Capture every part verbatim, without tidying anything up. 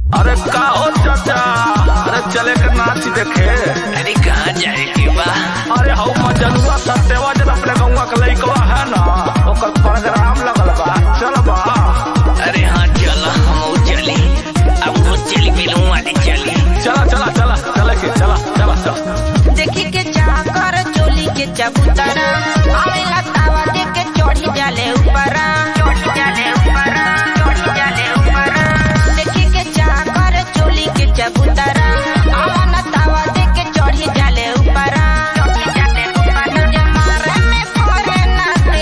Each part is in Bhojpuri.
अरे का हो चाचा, अरे चले के नाच देखे। अरे कहाँ जाए के बा? अरे हौ मजनुआ सत्यवा जन अपने गौवा के लइकवा है ना, ओकर प्रोग्राम लगल बा, चल बा। अरे हाँ चला, हम चली, अब वो चली मिलूं वाली चली। चला चला चला चले के चला चला चला। देखी के चाह कर चोली के चबूतरा, आवेला तावा दे के चढ़ी जाले ऊपरा, चढ़ी जाले ऊपरा, चढ़ी जाले ऊपरा। देखी के चाह कर चोली के चबूतरा, आवेला तावा दे के चढ़ी जाले ऊपरा, चढ़ी जाले ऊपरा। जमारे में फोरे ना दे,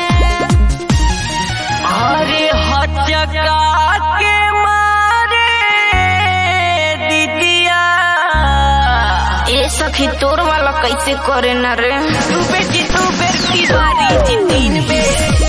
अरे हचका के मारे दीदिया। ए सखी तोर वाला कैसे करे न रे? तू बेटी तू बेटी बारी जी तीन बे।